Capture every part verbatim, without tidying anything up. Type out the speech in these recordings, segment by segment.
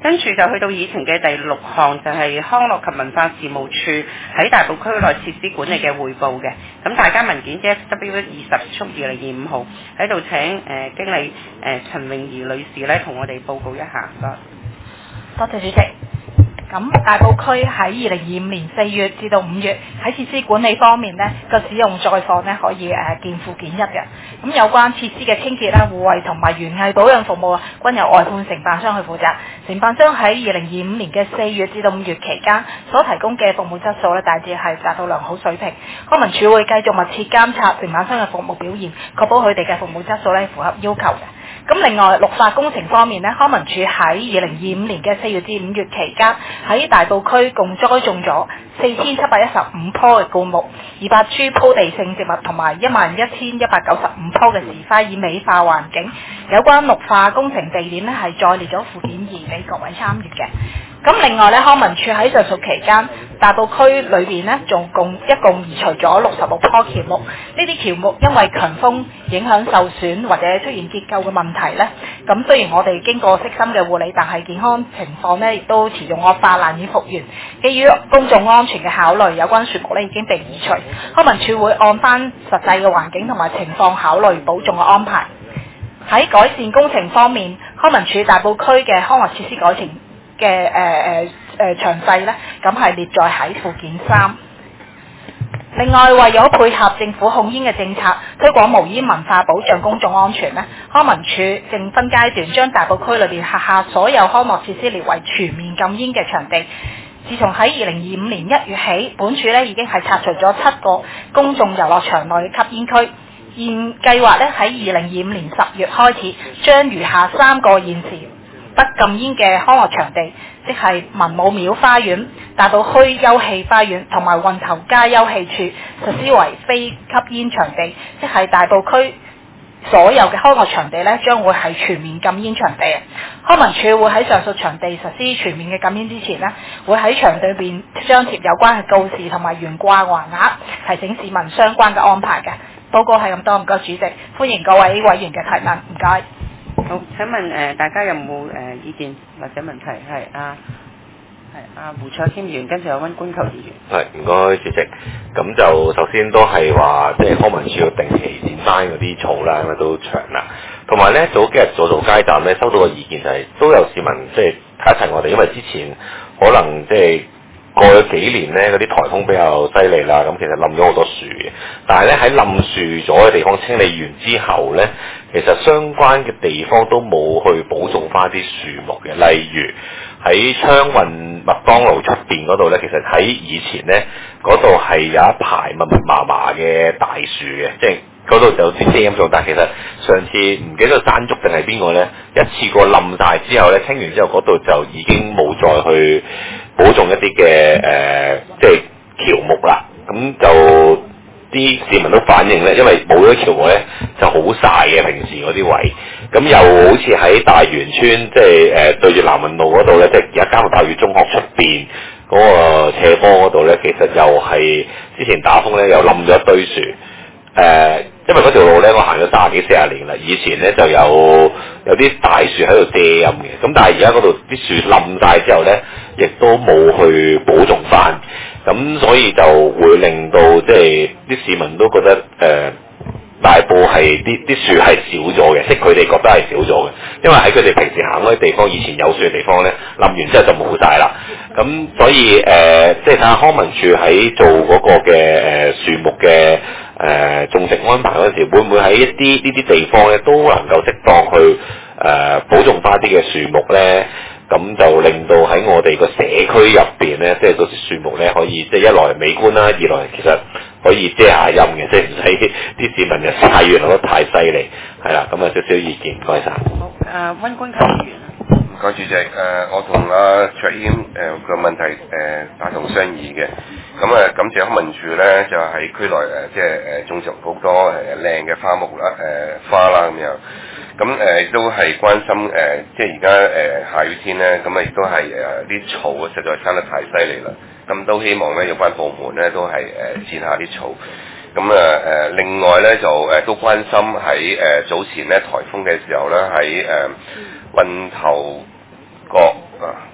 跟住就去到議程嘅第六項，就係、是、康樂及文化事務處喺大埔區內設施管理嘅匯報嘅。咁大家文件 J F W 二十速二零二五號喺度請誒、呃、經理誒、呃、陳詠儀女士咧同我哋報告一下。 多謝主席。咁大埔區喺二零二五年四月至到五月喺設施管理方面呢個使用載貨呢可以誒見附件一嘅。咁有關設施嘅清潔啦、護衛同埋園藝保養服務啊，均由外判承辦商去負責。承辦商喺二零二五年嘅四月至到五月期間所提供嘅服務質素咧，大致係達到良好水平。康文署會繼續密切監察承辦商嘅服務表現，確保佢哋嘅服務質素咧符合要求嘅。咁另外綠化工程方面咧，康文署喺二零二五年嘅四月至五月期間，喺大埔區共栽種咗四千七百一十五棵嘅灌木、二百株鋪地性植物同埋一萬一千一百九十五棵嘅時花，以美化環境。有關綠化工程地點咧係載列咗附件二俾各位參與嘅。咁另外咧，康文署喺上述期間，大埔區裏邊咧，仲共一共移除咗六十六棵喬木。呢啲喬木因為強風影響受損或者出現結構嘅問題咧，咁雖然我哋經過悉心嘅護理，但係健康情況咧亦都持續惡化，難以復原。基於公眾安全嘅考慮，有關樹木咧已經被移除。康文署會按翻實際嘅環境同埋情況考慮保重嘅安排。喺改善工程方面，康文署大埔區嘅康樂設施改善嘅誒誒誒詳細咧，咁係列載喺附件三。另外，為咗配合政府控煙嘅政策，推廣無煙文化，保障公眾安全咧，康文署正分階段將大埔區裏邊轄下所有康樂設施列為全面禁煙嘅場地。自從喺二零二五年一月起，本署咧已經係拆除咗七個公眾遊樂場內嘅吸煙區。現計劃咧喺二零二五年十月開始，將餘下三個現時不禁煙嘅康樂場地，即係文武廟花園、大埔墟休憩花園同埋運頭街休憩處，實施為非吸煙場地，即係大埔區所有嘅康樂場地咧，將會係全面禁煙場地。康文署會喺上述場地實施全面嘅禁煙之前咧，會喺場地邊張貼有關嘅告示同埋懸掛橫額，提醒市民相關嘅安排嘅。報告係咁多，唔該主席，歡迎各位委員嘅提問，唔該。 好，請問誒、呃、大家有冇誒、呃、意見或者問題？係啊，係啊，胡彩添議員，跟住有溫官球議員。 係，唔該主席。咁就首先都係話，即係康文署要定期剪翻嗰啲草啦，因為都長啦。同埋咧，早幾日做做街站咧，收到個意見就係、是、都有市民即係睇一睇我哋，因為之前可能即係。過咗幾年咧，嗰啲颱風比較犀利啦，咁其實冧咗好多樹嘅。但係咧喺冧樹咗嘅地方清理完之後咧，其實相關嘅地方都冇去保種翻啲樹木嘅。例如喺昌運麥當勞出邊嗰度咧，其實喺以前咧嗰度係有一排密密麻麻嘅大樹嘅，即係嗰度就啲遮陰樹。但係其實上次唔記得山竹定係邊個咧，一次過冧晒之後咧，清完之後嗰度就已經冇再去保種一啲嘅誒，即係喬木啦。咁就啲市民都反映咧，因為冇咗喬木咧就好曬嘅，平時嗰啲位。咁又好似喺大元村，即係誒、呃、對住南運路嗰度咧，即係而家嘉禾大嶼中學出邊嗰個斜坡嗰度咧，其實又係之前打風咧又冧咗一堆樹。誒、呃，因為嗰條路咧，我行咗三十幾四十年啦。以前咧就有有啲大樹喺度遮陰嘅，咁但係而家嗰度啲樹冧晒之後咧，亦都冇去保種翻，咁所以就會令到即係啲市民都覺得誒、呃、大埔係啲啲樹係少咗嘅，即係佢哋覺得係少咗嘅，因為喺佢哋平時行嗰啲地方，以前有樹嘅地方咧，冧完之後就冇晒啦。咁所以誒、呃，即係睇下康文署喺做嗰個嘅誒、呃、樹木嘅。誒、呃、種植安排嗰陣時，會唔會喺一啲呢啲地方咧，都能夠適當去誒、呃、保種翻啲嘅樹木咧？咁就令到喺我哋個社區入邊咧，即係嗰啲樹木咧，可以即係一來美觀啦，二來其實可以遮下陰嘅，即係唔使啲市民就曬完落得太犀利，係啦。咁啊少少意見，唔該晒。 好，誒溫官球議員。 唔該主席，誒、呃、我同阿卓謙誒個問題誒大同相異嘅，咁啊感謝康文署咧就喺區內誒即係誒種植好多誒靚嘅花木啦誒、呃、花啦咁樣，咁誒亦都係關心誒、呃、即係而家誒下雨天咧，咁啊亦都係誒啲草啊實在生得太犀利啦，咁都希望咧有關部門咧都係誒剪下啲草。咁啊誒，另外咧就誒、呃、都關心喺誒、呃、早前咧颱風嘅時候咧喺誒運頭角啊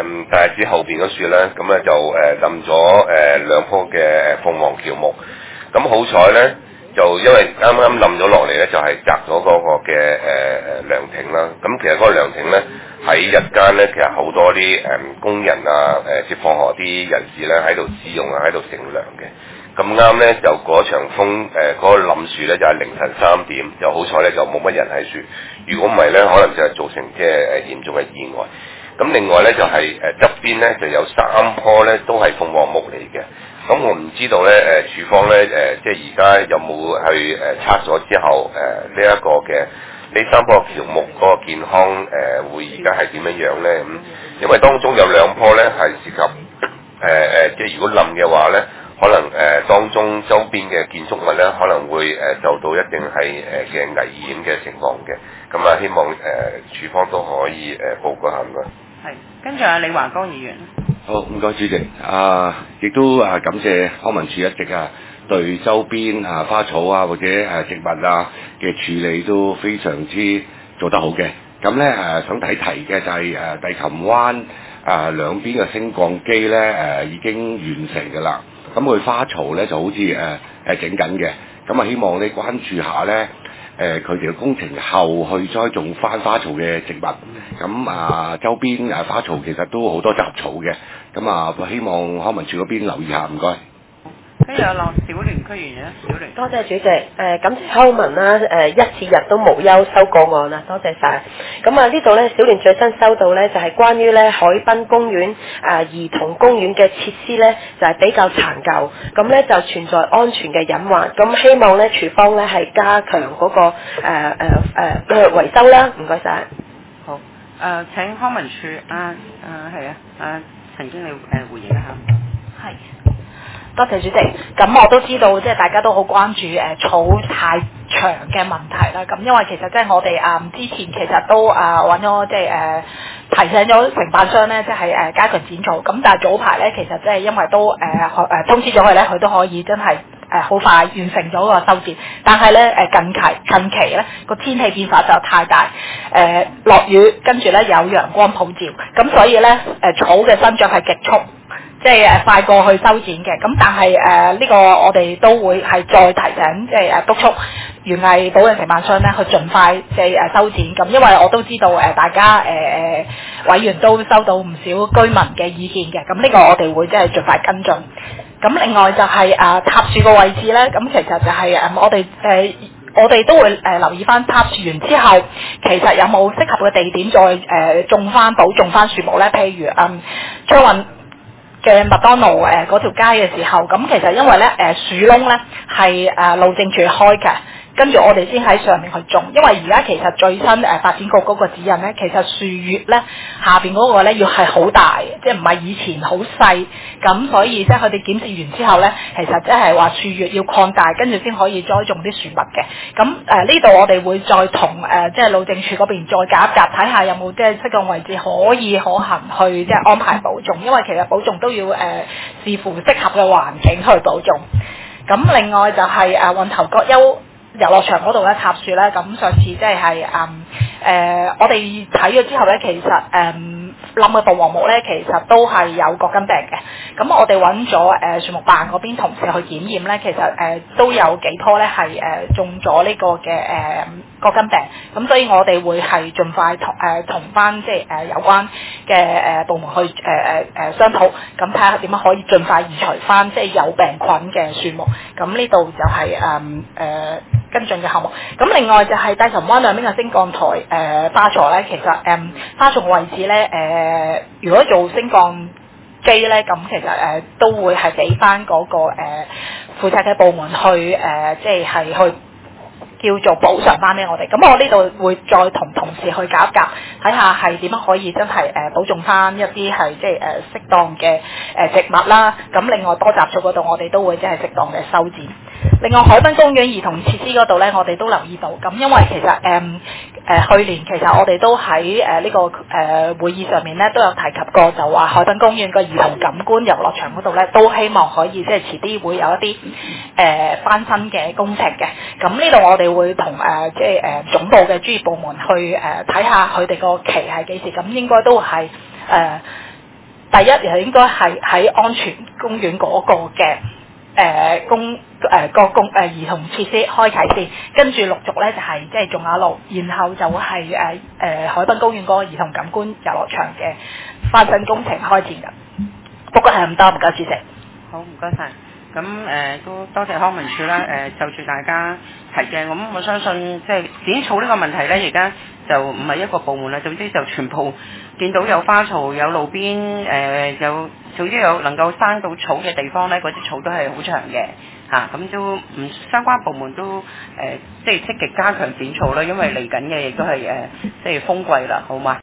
誒大日子後邊嗰樹咧，咁咧就誒冧咗誒兩棵嘅鳳凰喬木。咁好彩咧，就因為啱啱冧咗落嚟咧，就係砸咗嗰個嘅誒誒涼亭啦。咁其實嗰個涼亭咧喺日間咧，其實好多啲誒、呃、工人啊、誒接放學啲人士咧喺度使用啊，喺度乘涼嘅。咁啱咧就嗰場風誒嗰、呃嗰個冧樹咧就係凌晨三點，就好彩咧就冇乜人喺樹。如果唔係咧，可能就係造成即係誒嚴重嘅意外。咁另外咧就係誒側邊咧就有三棵咧都係鳳凰木嚟嘅。咁我唔知道咧誒處方咧誒、呃、即係而家有冇去誒拆咗之後誒呢一個嘅呢三棵喬木嗰個健康誒、呃、會而家係點樣樣咧？咁因為當中有兩棵咧係涉及誒誒、呃、即係如果冧嘅話咧。可能誒、呃、當中周邊嘅建築物咧，可能會誒、呃、受到一定係誒嘅危險嘅情況嘅。咁啊，希望誒、呃、處方都可以誒、呃、報告下唔該。 係，跟住阿李華光議員。 好，唔該主席。啊，亦都啊感謝康文署一直啊對周邊啊花草啊或者誒植物啊嘅處理都非常之做得好嘅。咁咧誒想提提嘅就係誒帝琴灣啊兩邊嘅升降機咧誒、啊、已經完成㗎啦。咁佢花槽咧就好似誒誒整緊嘅，咁啊希望你關注下咧誒佢哋嘅工程後去栽種翻花槽嘅植物，咁啊周邊誒花槽其實都好多雜草嘅，咁啊希望康文署嗰邊留意下，唔該。 跟住有浪小聯區議員咧，小聯。 多謝主席，誒、呃、感謝康文啦，誒、呃、一次日都無憂收個案啦，多謝晒。咁啊呢度咧，小聯最新收到咧就係、是、關於咧海濱公園誒、呃、兒童公園嘅設施咧就係、是、比較殘舊，咁咧就存在安全嘅隱患，咁希望咧處方咧係加強嗰、那個誒誒誒維修啦，唔該晒。 好，誒、呃、請康文署啊誒係啊，啊陳經理誒回應一下。 係。多謝主席，咁我都知道即係大家都好關注誒、呃、草太長嘅問題啦。咁因為其實即係我哋啊、呃、之前其實都啊揾咗即係誒提醒咗承辦商咧，即係誒加強剪草。咁但係早排咧，其實即係因為都誒誒、呃呃、通知咗佢咧，佢都可以真係誒好快完成咗個修剪。但係咧誒近期近期咧個天氣變化就太大，誒落雨跟住咧有陽光普照，咁所以咧誒、呃、草嘅生長係極速。即係誒快過去修剪嘅，咁但係誒呢個我哋都會係再提醒，即係誒督促園藝保養承辦商咧去盡快即係誒修剪。咁因為我都知道誒大家誒誒、呃、委員都收到唔少居民嘅意見嘅，咁呢個我哋會即係盡快跟進。咁另外就係、是、誒、呃、塔樹個位置咧，咁其實就係、是、誒、呃、我哋誒、呃、我哋都會誒、呃、留意翻塔樹完之後，其實有冇適合嘅地點再誒、呃、種翻保種翻樹木咧？譬如誒將運嘅麥當勞誒嗰條街嘅時候，咁其實因為咧誒樹窿咧係誒路政署開嘅，跟住我哋先喺上面去種，因為而家其實最新誒發展局嗰個指引咧，其實樹葉咧下邊嗰個咧要係好大嘅，即係唔係以前好細，咁所以即係佢哋檢視完之後咧，其實即係話樹葉要擴大，跟住先可以栽種啲樹木嘅。咁誒呢度我哋會再同誒、呃、即係路政署嗰邊再夾一夾，睇下有冇即係適當位置可以可行去即係安排保種，因為其實保種都要誒、呃、視乎適合嘅環境去保種。咁另外就係誒運頭角休遊樂場嗰度咧插樹咧，咁上次即係係誒誒我哋睇咗之後咧，其實誒冧嘅鳳凰木咧，其實都係有角根病嘅。咁我哋揾咗誒樹木辦嗰邊同事去檢驗咧，其實誒、呃、都有幾棵咧係誒中咗呢個嘅誒角根病。咁所以我哋會係盡快同誒同翻即係誒有關嘅誒部門去誒誒誒商討，咁睇下點樣可以盡快移除翻即係有病菌嘅樹木。咁呢度就係誒誒跟進嘅項目。咁另外就係帝琴灣兩邊嘅升降台誒、呃、花座咧，其實誒、呃、花座位置咧誒、呃，如果做升降機咧，咁其實誒、呃、都會係俾翻嗰個誒、呃、負責嘅部門去誒、呃，即係係去叫做補償翻俾我哋。咁我呢度會再同同事去夾一夾，睇下係點樣可以真係誒、呃、保重翻一啲係即係誒適當嘅誒、呃、植物啦。咁另外多雜草嗰度，我哋都會即係適當嘅修剪。另外海濱公園兒童設施嗰度咧，我哋都留意到，咁因為其實誒誒、呃呃、去年其實我哋都喺誒呢個誒、呃、會議上面咧都有提及過，就話海濱公園個兒童感官遊樂場嗰度咧都希望可以即係遲啲會有一啲誒、呃、翻新嘅工程嘅。咁呢度我哋會同誒、呃、即係誒、呃、總部嘅專業部門去誒睇下佢哋個期係幾時，咁應該都係誒。呃第一就應該係喺安全公園嗰個嘅。誒、呃、公誒、呃、個公誒、呃、兒童設施開啓先，跟住陸續咧就係即係種下路，然後就係誒誒海濱公園嗰個兒童感官遊樂場嘅翻新工程開展嘅。不過係咁多，唔該主席。 好，唔該晒。咁誒、呃、都多謝康文署啦，誒、呃、就住大家提嘅，咁我相信即係剪草呢個問題咧，而家就唔係一個部門啦，總之就全部見到有花槽、有路邊誒、呃、有，總之有能夠生到草嘅地方咧，嗰啲草都係好長嘅嚇，咁、啊、都唔相關部門都誒、呃、即係積極加強剪草啦，因為嚟緊嘅亦都係誒即係風季啦，好嘛？